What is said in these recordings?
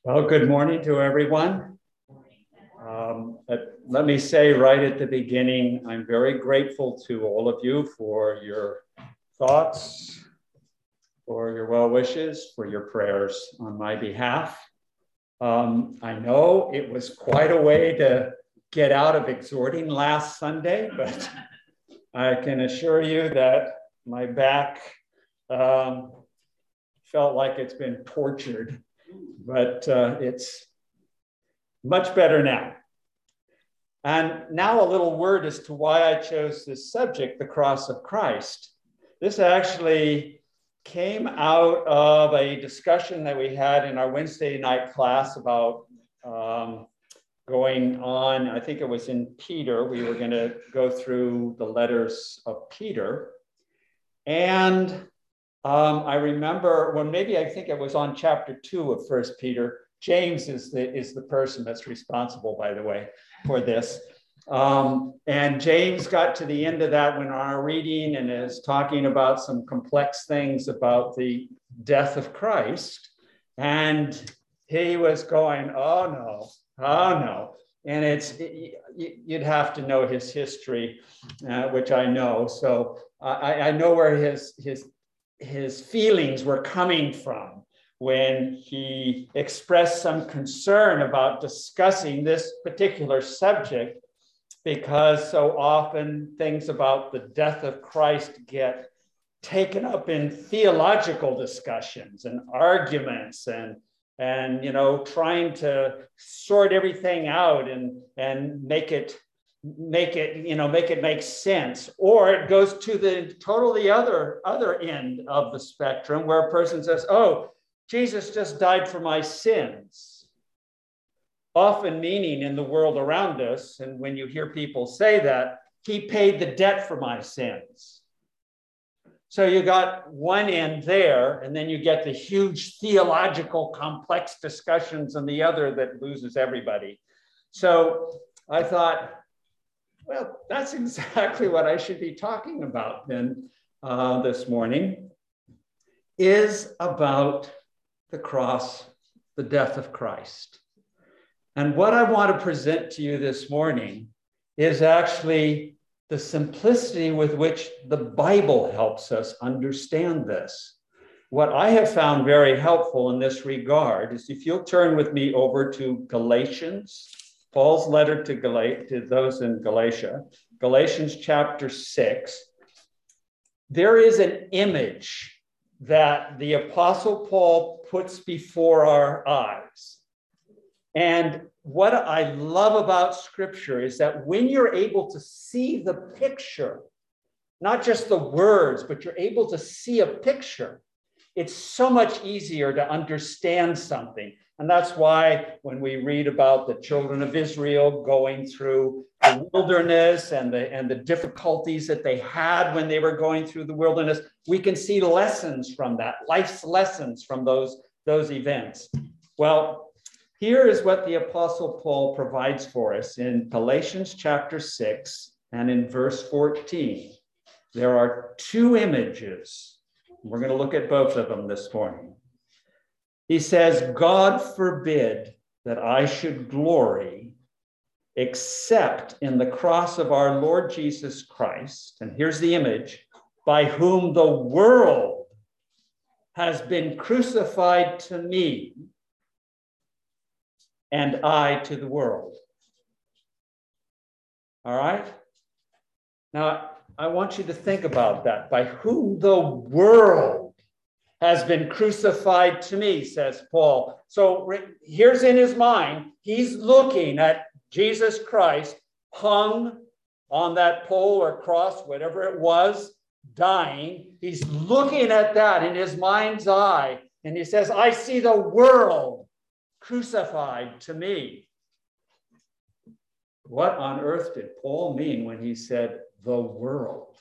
Well, good morning to everyone. Let me say right at the beginning, I'm very grateful to all of you for your thoughts, for your well wishes, for your prayers on my behalf. I know it was quite a way to get out of exhorting last Sunday, but I can assure you that my back felt like it's been tortured, but it's much better now. And now a little word as to why I chose this subject, the cross of Christ. This actually came out of a discussion that we had in our Wednesday night class about going on, I think it was in Peter. We were going to go through the letters of Peter. And I remember, well, maybe I think it was on chapter 2 of First Peter. James is the person that's responsible, by the way, for this. And James got to the end of that when our reading and is talking about some complex things about the death of Christ. And he was going, oh no. And you'd have to know his history, which I know. So I know where his feelings were coming from when he expressed some concern about discussing this particular subject, because so often things about the death of Christ get taken up in theological discussions and arguments and trying to sort everything out and make it make sense. Or it goes to the totally other end of the spectrum where a person says, oh, Jesus just died for my sins. Often meaning in the world around us, and when you hear people say that, he paid the debt for my sins. So you got one end there, and then you get the huge theological complex discussions on the other that loses everybody. So I thought, well, that's exactly what I should be talking about then this morning, is about the cross, the death of Christ. And what I want to present to you this morning is actually the simplicity with which the Bible helps us understand this. What I have found very helpful in this regard is if you'll turn with me over to Galatians, Paul's letter to those in Galatia, Galatians chapter 6, there is an image that the Apostle Paul puts before our eyes. And what I love about Scripture is that when you're able to see the picture, not just the words, but you're able to see a picture, it's so much easier to understand something. And that's why when we read about the children of Israel going through the wilderness and the difficulties that they had when they were going through the wilderness, we can see lessons from that, life's lessons from those events. Well, here is what the Apostle Paul provides for us in Galatians chapter 6 and in verse 14. There are two images. We're going to look at both of them this morning. He says, God forbid that I should glory except in the cross of our Lord Jesus Christ. And here's the image, by whom the world has been crucified to me and I to the world. All right? Now, I want you to think about that. By whom the world has been crucified to me, says Paul. So here's in his mind, he's looking at Jesus Christ hung on that pole or cross, whatever it was, dying. He's looking at that in his mind's eye, and he says, I see the world crucified to me. What on earth did Paul mean when he said the world?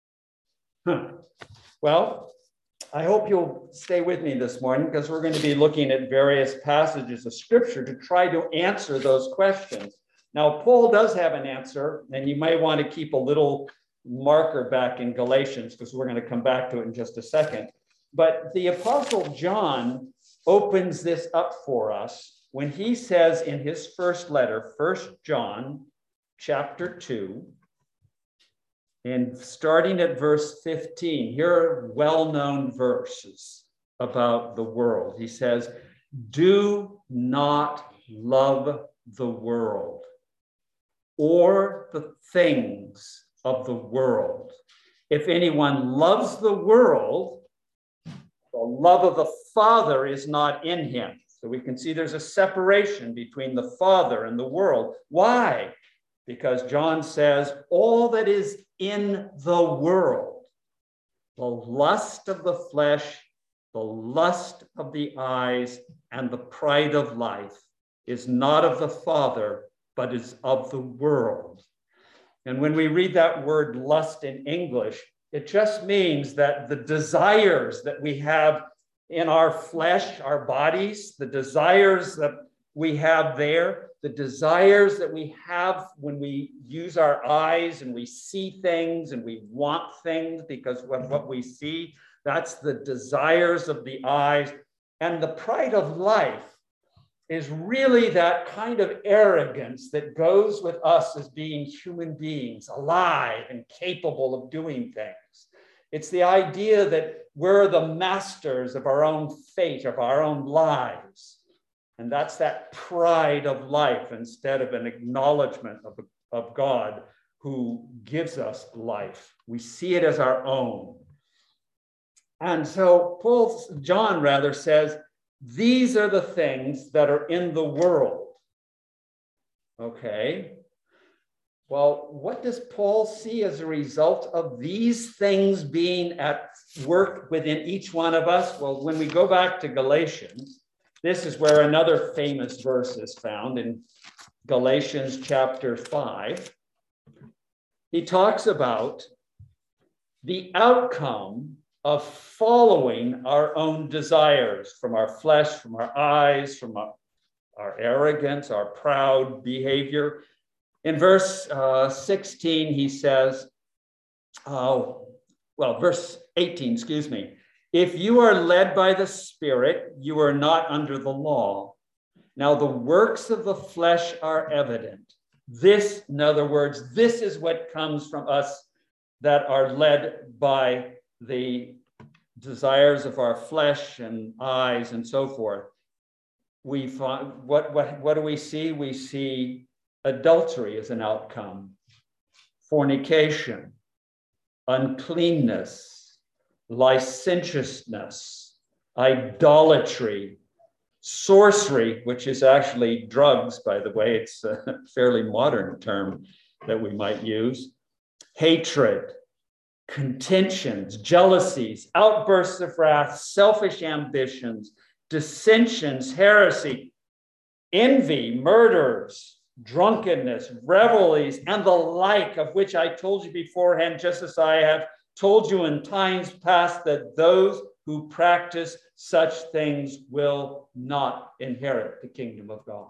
Well, I hope you'll stay with me this morning because we're going to be looking at various passages of Scripture to try to answer those questions. Now, Paul does have an answer, and you may want to keep a little marker back in Galatians because we're going to come back to it in just a second. But the Apostle John opens this up for us when he says in his first letter, 1 John chapter 2, and starting at verse 15, here are well-known verses about the world. He says, do not love the world or the things of the world. If anyone loves the world, the love of the Father is not in him. So we can see there's a separation between the Father and the world. Why? Because John says all that is in the world, the lust of the flesh, the lust of the eyes, and the pride of life is not of the Father, but is of the world. And when we read that word lust in English, it just means that the desires that we have in our flesh, our bodies, the desires that we have there, the desires that we have when we use our eyes and we see things and we want things because of what we see, that's the desires of the eyes. And the pride of life is really that kind of arrogance that goes with us as being human beings, alive and capable of doing things. It's the idea that we're the masters of our own fate, of our own lives. And that's that pride of life instead of an acknowledgement of God who gives us life. We see it as our own. And so John says, these are the things that are in the world. Okay. Well, what does Paul see as a result of these things being at work within each one of us? Well, when we go back to Galatians, this is where another famous verse is found in Galatians chapter 5. He talks about the outcome of following our own desires from our flesh, from our eyes, from our arrogance, our proud behavior. In verse 16, he says, verse 18, excuse me. If you are led by the Spirit, you are not under the law. Now the works of the flesh are evident. This, in other words, this is what comes from us that are led by the desires of our flesh and eyes and so forth. We find, what do we see? We see adultery as an outcome, fornication, uncleanness, licentiousness, idolatry, sorcery, which is actually drugs, by the way. It's a fairly modern term that we might use, hatred, contentions, jealousies, outbursts of wrath, selfish ambitions, dissensions, heresy, envy, murders, drunkenness, revelries, and the like, of which I told you beforehand, just as I have told you in times past, that those who practice such things will not inherit the kingdom of God.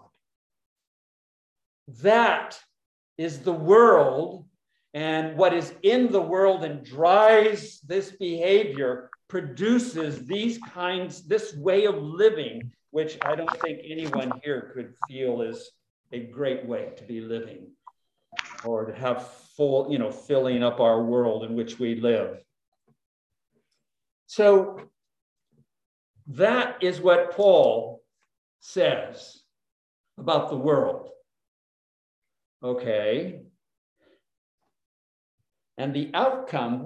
That is the world, and what is in the world and drives this behavior produces this way of living, which I don't think anyone here could feel is a great way to be living, or to have filling up our world in which we live. So that is what Paul says about the world. Okay. And the outcome,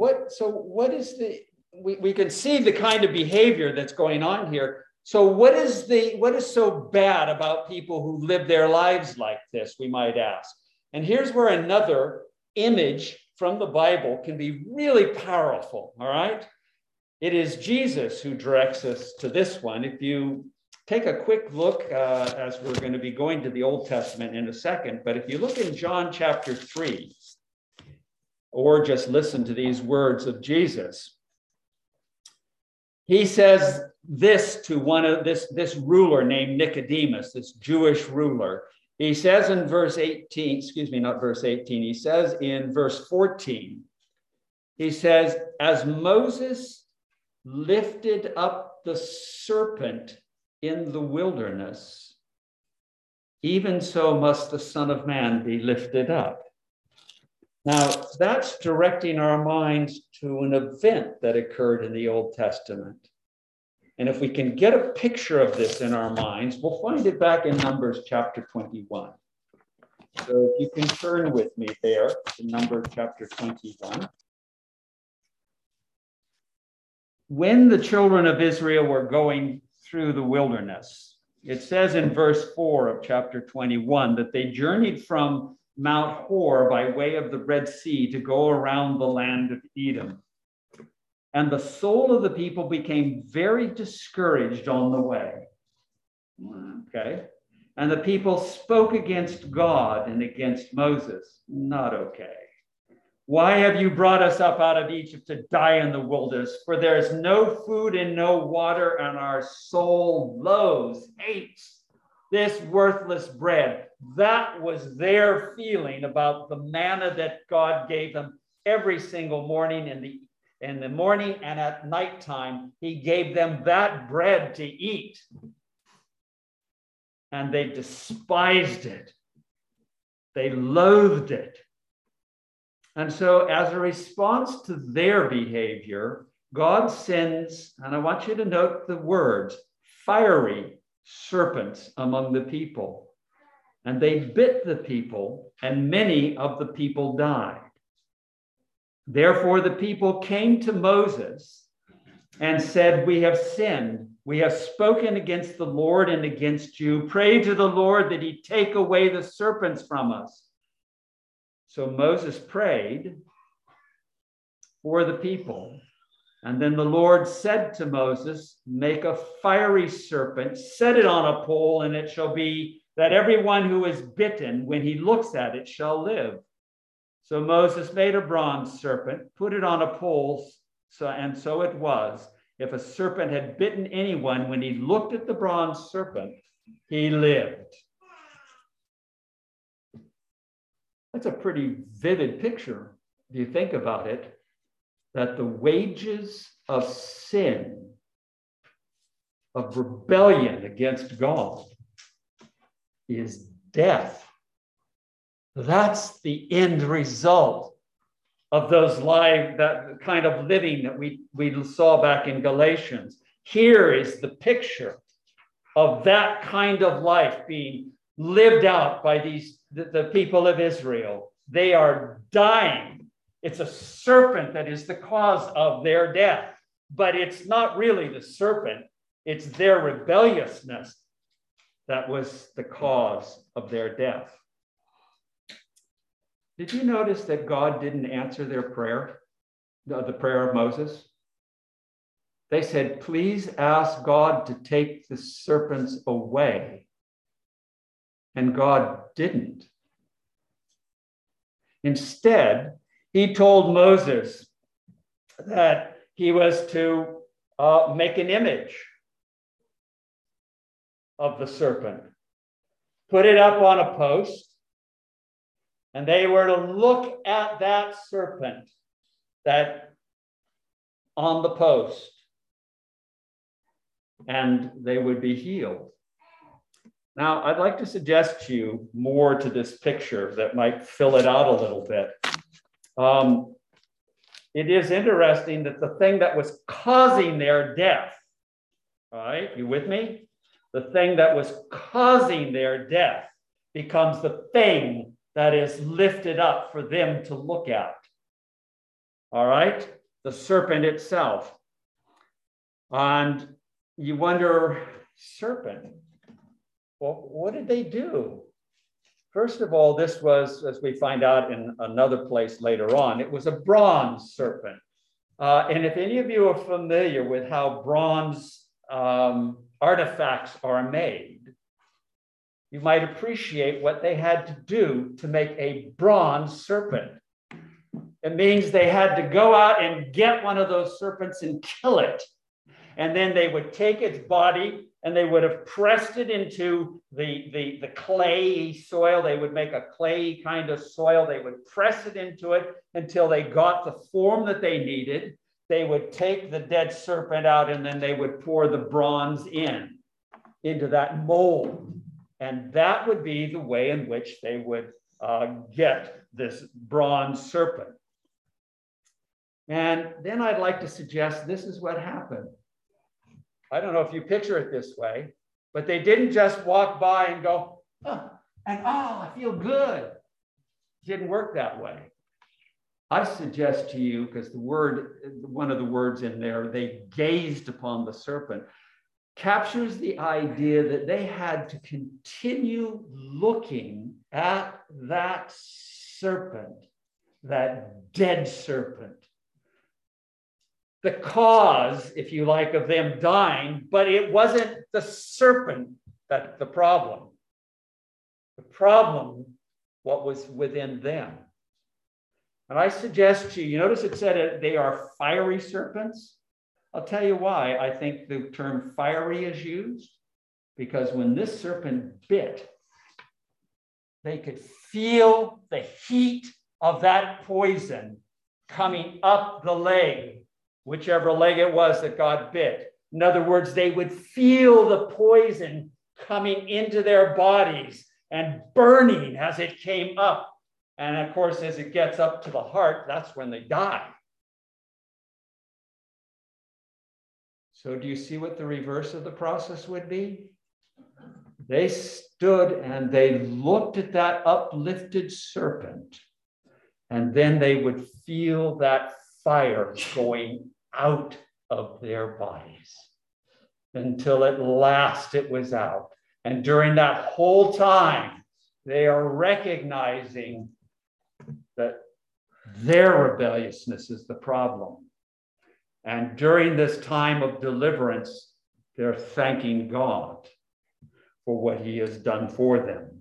we can see the kind of behavior that's going on here. So what is so bad about people who live their lives like this, we might ask? And here's where another image from the Bible can be really powerful, all right? It is Jesus who directs us to this one. If you take a quick look, as we're going to be going to the Old Testament in a second, but if you look in John chapter 3, or just listen to these words of Jesus, he says this to this ruler named Nicodemus, this Jewish ruler. He says in verse 18, he says in verse 14, he says, as Moses lifted up the serpent in the wilderness, even so must the Son of Man be lifted up. Now, that's directing our minds to an event that occurred in the Old Testament. And if we can get a picture of this in our minds, we'll find it back in Numbers chapter 21. So if you can turn with me there to Numbers chapter 21. When the children of Israel were going through the wilderness, it says in verse 4 of chapter 21 that they journeyed from Mount Hor by way of the Red Sea to go around the land of Edom. And the soul of the people became very discouraged on the way. Okay. And the people spoke against God and against Moses. Not okay. Why have you brought us up out of Egypt to die in the wilderness? For there is no food and no water, and our soul loathes, hates this worthless bread. That was their feeling about the manna that God gave them every single morning. In the morning and at nighttime, he gave them that bread to eat. And they despised it. They loathed it. And so as a response to their behavior, God sends, and I want you to note the words, fiery serpents among the people. And they bit the people, and many of the people died. Therefore, the people came to Moses and said, we have sinned. We have spoken against the Lord and against you. Pray to the Lord that he take away the serpents from us. So Moses prayed for the people. And then the Lord said to Moses, make a fiery serpent, set it on a pole, and it shall be that everyone who is bitten, when he looks at it, shall live. So Moses made a bronze serpent, put it on a pole, and so it was. If a serpent had bitten anyone, when he looked at the bronze serpent, he lived. That's a pretty vivid picture, if you think about it, that the wages of sin, of rebellion against God, is death. That's the end result of those that kind of living that we saw back in Galatians. Here is the picture of that kind of life being lived out by the people of Israel. They are dying. It's a serpent that is the cause of their death, but it's not really the serpent. It's their rebelliousness that was the cause of their death. Did you notice that God didn't answer their prayer, the prayer of Moses? They said, please ask God to take the serpents away. And God didn't. Instead, he told Moses that he was to make an image of the serpent, put it up on a post, and they were to look at that serpent that on the post, and they would be healed. Now, I'd like to suggest to you more to this picture that might fill it out a little bit. It is interesting that the thing that was causing their death, all right, you with me? The thing that was causing their death becomes the thing that is lifted up for them to look at. All right? The serpent itself. And you wonder, serpent, well, what did they do? First of all, this was, as we find out in another place later on, it was a bronze serpent. And if any of you are familiar with how bronze artifacts are made, you might appreciate what they had to do to make a bronze serpent. It means they had to go out and get one of those serpents and kill it. And then they would take its body and they would have pressed it into the clay soil. They would make a clay kind of soil. They would press it into it until they got the form that they needed. They would take the dead serpent out and then they would pour the bronze in. into that mold. And that would be the way in which they would get this bronze serpent. And then I'd like to suggest this is what happened. I don't know if you picture it this way, but they didn't just walk by and go, oh, I feel good. It didn't work that way. I suggest to you, because one of the words in there, they gazed upon the serpent, captures the idea that they had to continue looking at that serpent, that dead serpent. The cause, if you like, of them dying, but it wasn't the serpent that's the problem. The problem, what was within them. And I suggest to you, you notice it said they are fiery serpents. I'll tell you why I think the term fiery is used. Because when this serpent bit, they could feel the heat of that poison coming up the leg, whichever leg it was that got bit. In other words, they would feel the poison coming into their bodies and burning as it came up. And of course, as it gets up to the heart, that's when they die. So do you see what the reverse of the process would be? They stood and they looked at that uplifted serpent, and then they would feel that fire going out of their bodies until at last it was out. And during that whole time, they are recognizing that their rebelliousness is the problem. And during this time of deliverance, they're thanking God for what he has done for them.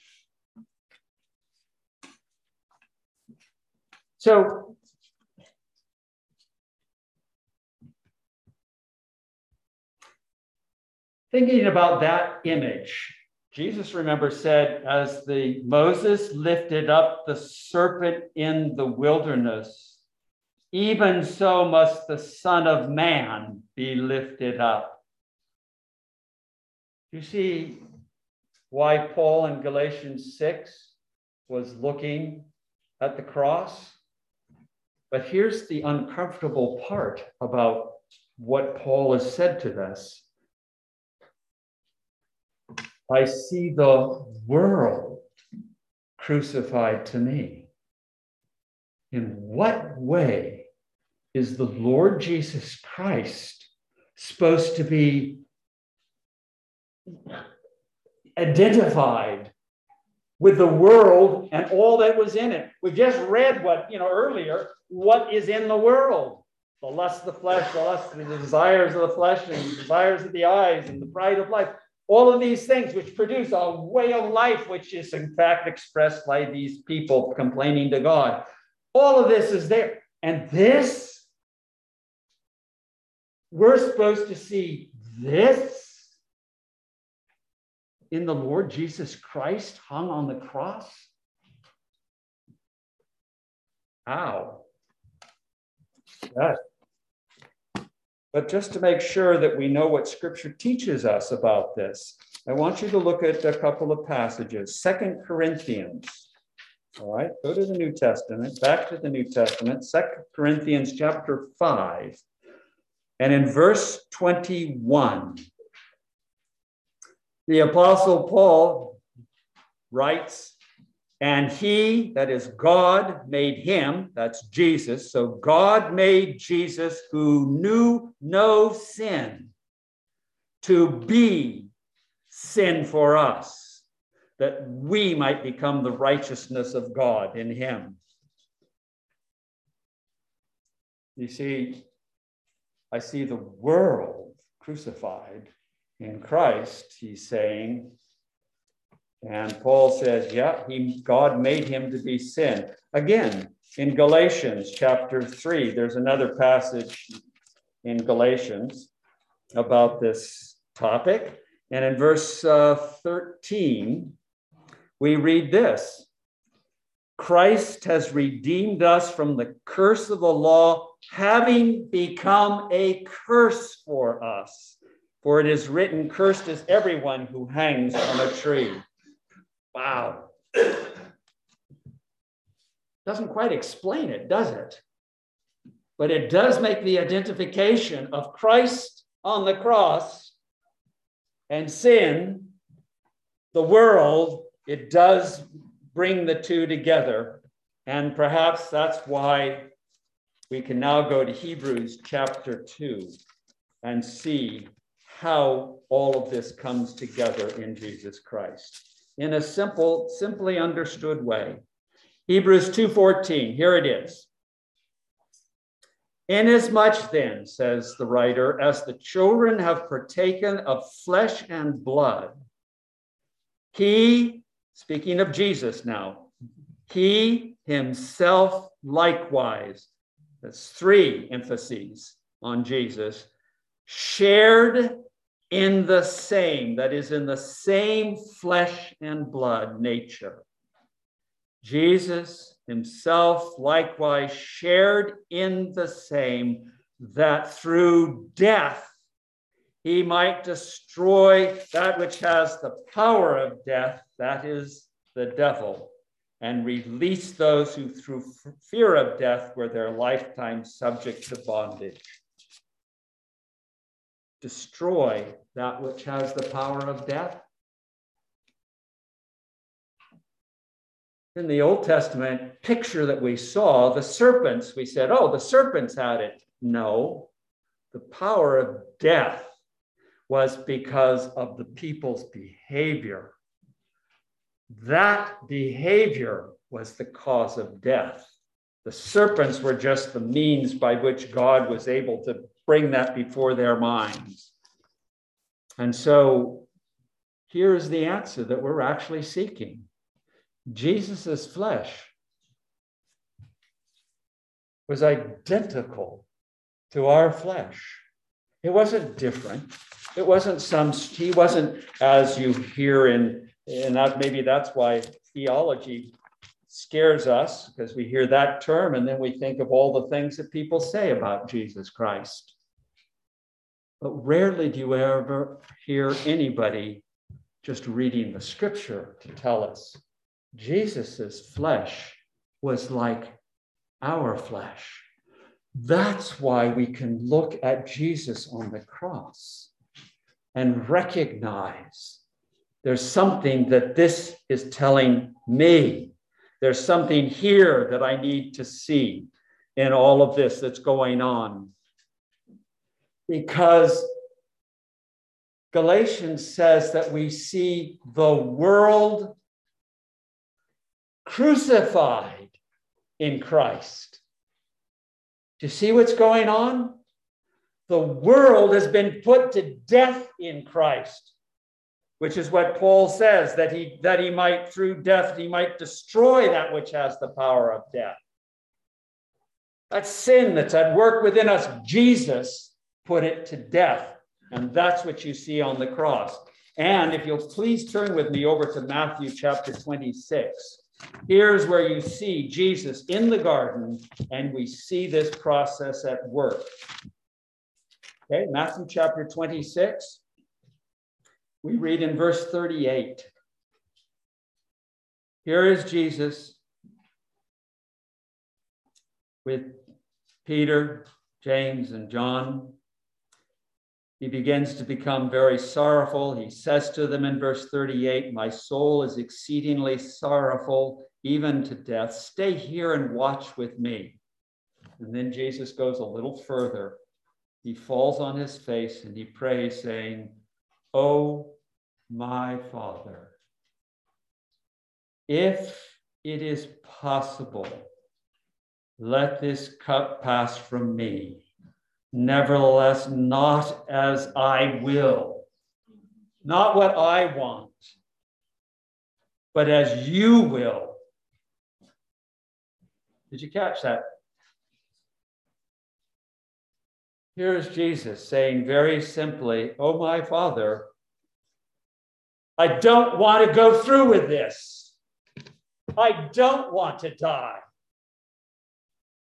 So, thinking about that image, Jesus, remember, said, as Moses lifted up the serpent in the wilderness, even so must the Son of Man be lifted up. You see why Paul in Galatians 6 was looking at the cross? But here's the uncomfortable part about what Paul has said to us. I see the world crucified to me. In what way is the Lord Jesus Christ supposed to be identified with the world and all that was in it? We just read earlier, what is in the world. The lust of the flesh, the desires of the flesh, and the desires of the eyes, and the pride of life. All of these things which produce a way of life, which is in fact expressed by these people complaining to God. All of this is there. And this, we're supposed to see this in the Lord Jesus Christ hung on the cross? How? Yes. But just to make sure that we know what Scripture teaches us about this, I want you to look at a couple of passages. 2 Corinthians. All right, go to the New Testament, back to the New Testament, 2 Corinthians chapter 5. And in verse 21, the Apostle Paul writes, and he, that is God, made him, that's Jesus. So God made Jesus, who knew no sin, to be sin for us, that we might become the righteousness of God in him. You see, I see the world crucified in Christ, he's saying. And Paul says, yeah, God made him to be sin. Again, in Galatians chapter 3, there's another passage in Galatians about this topic. And in verse 13, we read this. Christ has redeemed us from the curse of the law, having become a curse for us. For it is written, cursed is everyone who hangs on a tree. Wow. Doesn't quite explain it, does it? But it does make the identification of Christ on the cross and sin, the world, it does bring the two together. And perhaps that's why we can now go to Hebrews chapter 2 and see how all of this comes together in Jesus Christ in a simply understood way. Hebrews 2:14, here it is. Inasmuch then, says the writer, as the children have partaken of flesh and blood, he, speaking of Jesus now, he himself likewise, that's three emphases on Jesus, shared in the same, that is, in the same flesh and blood nature. Jesus himself likewise shared in the same, that through death he might destroy that which has the power of death, that is the devil, and release those who through fear of death were their lifetime subject to bondage. Destroy that which has the power of death. In the Old Testament picture that we saw, the serpents, we said, oh, the serpents had it. No, the power of death was because of the people's behavior. That behavior was the cause of death. The serpents were just the means by which God was able to bring that before their minds. And so here's the answer that we're actually seeking. Jesus's flesh was identical to our flesh. It wasn't different. It wasn't he wasn't, as you hear and that maybe that's why theology scares us, because we hear that term and then we think of all the things that people say about Jesus Christ. But rarely do you ever hear anybody just reading the scripture to tell us Jesus's flesh was like our flesh. That's why we can look at Jesus on the cross and recognize there's something that this is telling me. There's something here that I need to see in all of this that's going on. Because Galatians says that we see the world crucified in Christ. Do you see what's going on? The world has been put to death in Christ, which is what Paul says, that he might, through death, he might destroy that which has the power of death. That sin that's at work within us, Jesus put it to death. And that's what you see on the cross. And if you'll please turn with me over to Matthew chapter 26. Here's where you see Jesus in the garden, and we see this process at work. Okay, Matthew chapter 26. We read in verse 38. Here is Jesus with Peter, James, and John. He begins to become very sorrowful. He says to them in verse 38, "My soul is exceedingly sorrowful, even to death. Stay here and watch with me." And then Jesus goes a little further. He falls on his face and he prays, saying, "Oh, my Father, if it is possible, let this cup pass from me. Nevertheless, not as I will, not what I want, but as you will." Did you catch that? Here's Jesus saying very simply, "Oh, my Father, I don't want to go through with this. I don't want to die.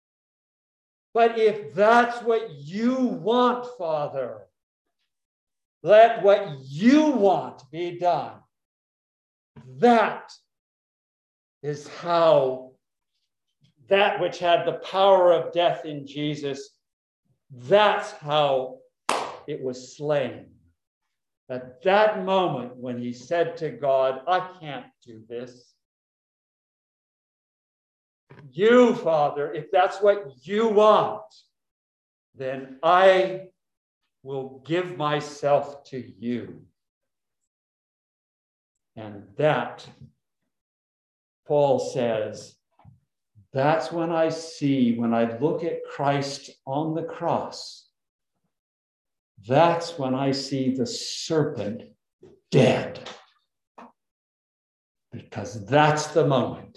But if that's what you want, Father, let what you want be done. That is how that which had the power of death in Jesus, that's how it was slain. At that moment when he said to God, I can't do this. You, Father, if that's what you want, then I will give myself to you. And that, Paul says, that's when I see, when I look at Christ on the cross, that's when I see the serpent dead. Because that's the moment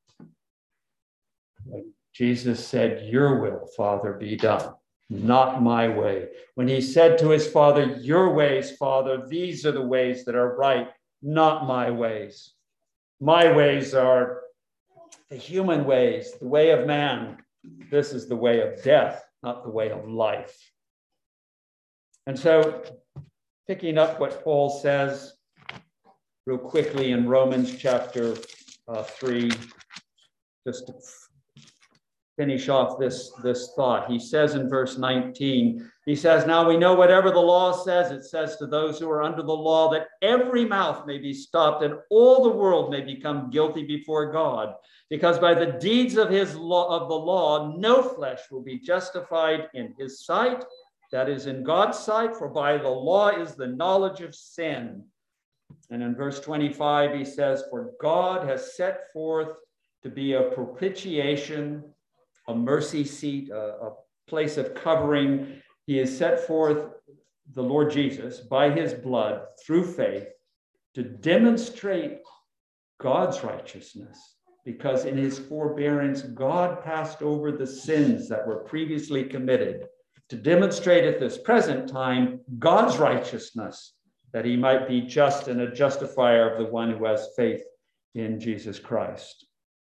when Jesus said, your will, Father, be done, not my way. When he said to his Father, your ways, Father, these are the ways that are right, not my ways. My ways are the human ways, the way of man. This is the way of death, not the way of life. And so, picking up what Paul says real quickly in Romans chapter 3, just to finish off this thought. He says in verse 19, he says, now we know whatever the law says, it says to those who are under the law that every mouth may be stopped and all the world may become guilty before God. Because by the deeds of the law, no flesh will be justified in his sight, that is in God's sight, for by the law is the knowledge of sin. And in verse 25, he says, for God has set forth to be a propitiation, a mercy seat, a place of covering. He has set forth the Lord Jesus by his blood through faith to demonstrate God's righteousness, because in his forbearance, God passed over the sins that were previously committed to demonstrate at this present time God's righteousness, that he might be just and a justifier of the one who has faith in Jesus Christ.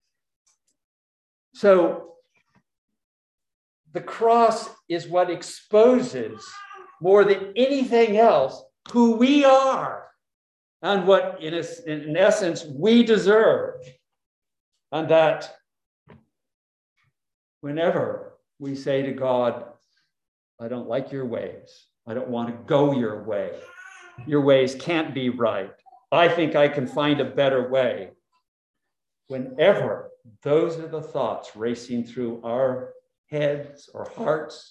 So the cross is what exposes more than anything else who we are and what in essence we deserve. And that whenever we say to God, I don't like your ways, I don't want to go your way, your ways can't be right, I think I can find a better way. Whenever those are the thoughts racing through our heads or hearts,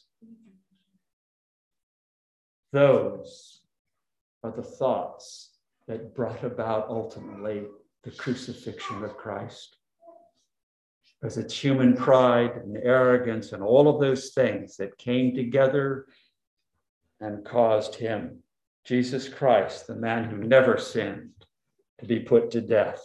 those are the thoughts that brought about ultimately the crucifixion of Christ. Because it's human pride and arrogance and all of those things that came together and caused him, Jesus Christ, the man who never sinned, to be put to death.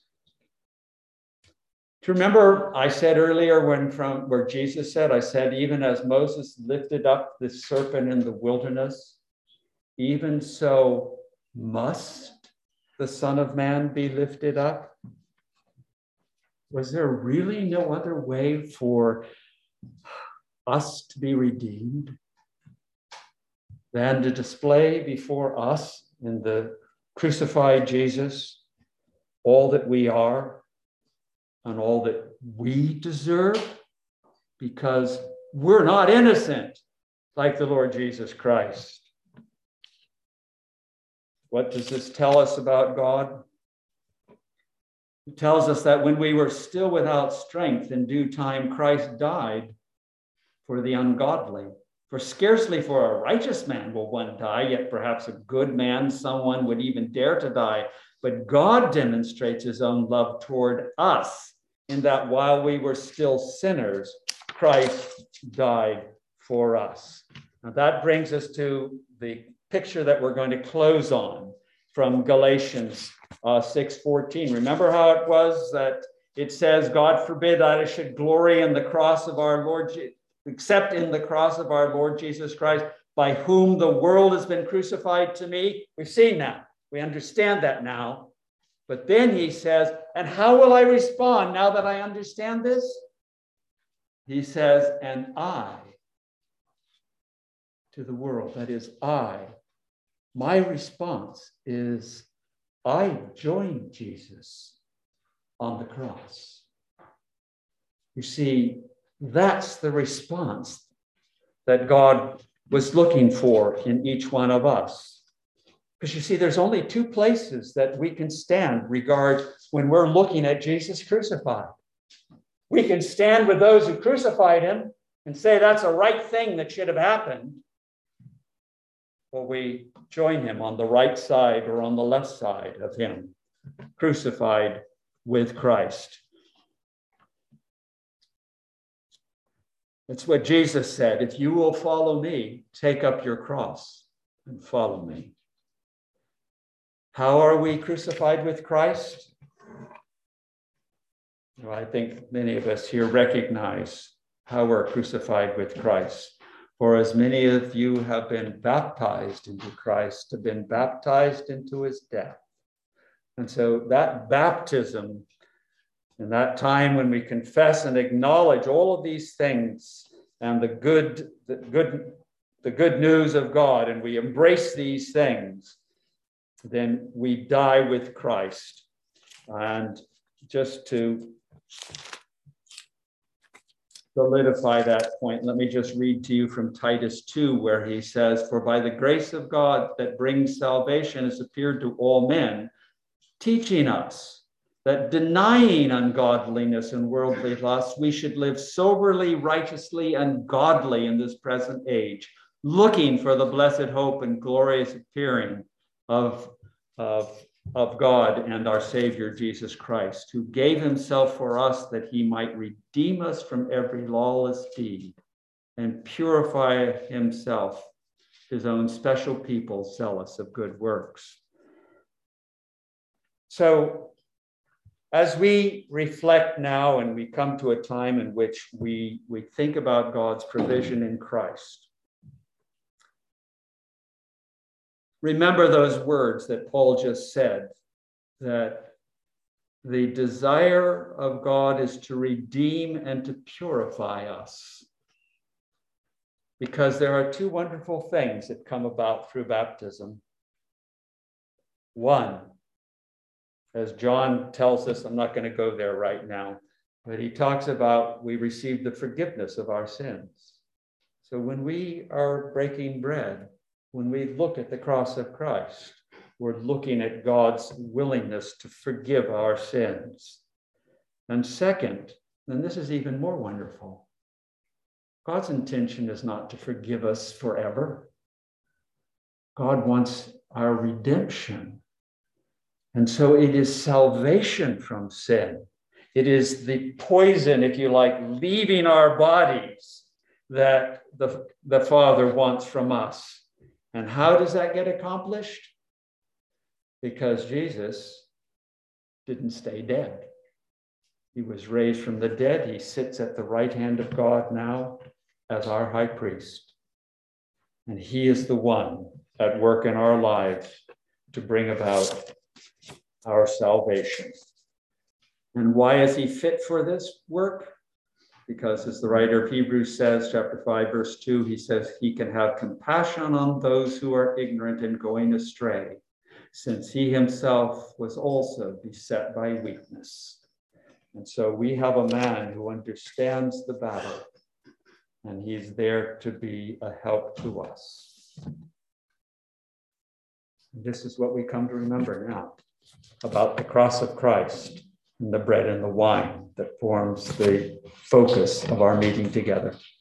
Do you remember I said earlier from where Jesus said, I said, even as Moses lifted up the serpent in the wilderness, even so must the Son of Man be lifted up? Was there really no other way for us to be redeemed than to display before us in the crucified Jesus all that we are and all that we deserve? Because we're not innocent like the Lord Jesus Christ. What does this tell us about God? It tells us that when we were still without strength, in due time, Christ died for the ungodly. For scarcely for a righteous man will one die, yet perhaps a good man, someone would even dare to die. But God demonstrates his own love toward us in that while we were still sinners, Christ died for us. Now that brings us to the picture that we're going to close on from Galatians 6:14. Remember how it was that it says, God forbid that I should glory in the cross of our Lord, except in the cross of our Lord Jesus Christ, by whom the world has been crucified to me. We've seen that. We understand that now. But then he says, and how will I respond now that I understand this? He says, and I to the world, that is, I my response is, I joined Jesus on the cross. You see, that's the response that God was looking for in each one of us. Because you see, there's only two places that we can stand when we're looking at Jesus crucified. We can stand with those who crucified him and say that's a right thing that should have happened. Or we join him on the right side or on the left side of him, crucified with Christ. It's what Jesus said. If you will follow me, take up your cross and follow me. How are we crucified with Christ? Well, I think many of us here recognize how we're crucified with Christ. For as many of you have been baptized into Christ, have been baptized into his death. And so that baptism, and that time when we confess and acknowledge all of these things and the good news of God, and we embrace these things, then we die with Christ. And just to solidify that point, let me just read to you from Titus 2, where he says, for by the grace of God that brings salvation has appeared to all men, teaching us that denying ungodliness and worldly lusts, we should live soberly, righteously, and godly in this present age, looking for the blessed hope and glorious appearing of God and our Savior, Jesus Christ, who gave himself for us that he might redeem us from every lawless deed and purify himself, his own special people, zealous of good works. So as we reflect now and we come to a time in which we think about God's provision in Christ, remember those words that Paul just said, that the desire of God is to redeem and to purify us. Because there are two wonderful things that come about through baptism. One, as John tells us, I'm not going to go there right now, but he talks about we receive the forgiveness of our sins. So when we are breaking bread, when we look at the cross of Christ, we're looking at God's willingness to forgive our sins. And second, and this is even more wonderful, God's intention is not to forgive us forever. God wants our redemption. And so it is salvation from sin. It is the poison, if you like, leaving our bodies that the Father wants from us. And how does that get accomplished? Because Jesus didn't stay dead. He was raised from the dead. He sits at the right hand of God now as our high priest. And he is the one at work in our lives to bring about our salvation. And why is he fit for this work? Because as the writer of Hebrews says, chapter 5, verse 2, he says he can have compassion on those who are ignorant and going astray, since he himself was also beset by weakness. And so we have a man who understands the battle, and he's there to be a help to us. This is what we come to remember now about the cross of Christ and the bread and the wine that forms the focus of our meeting together.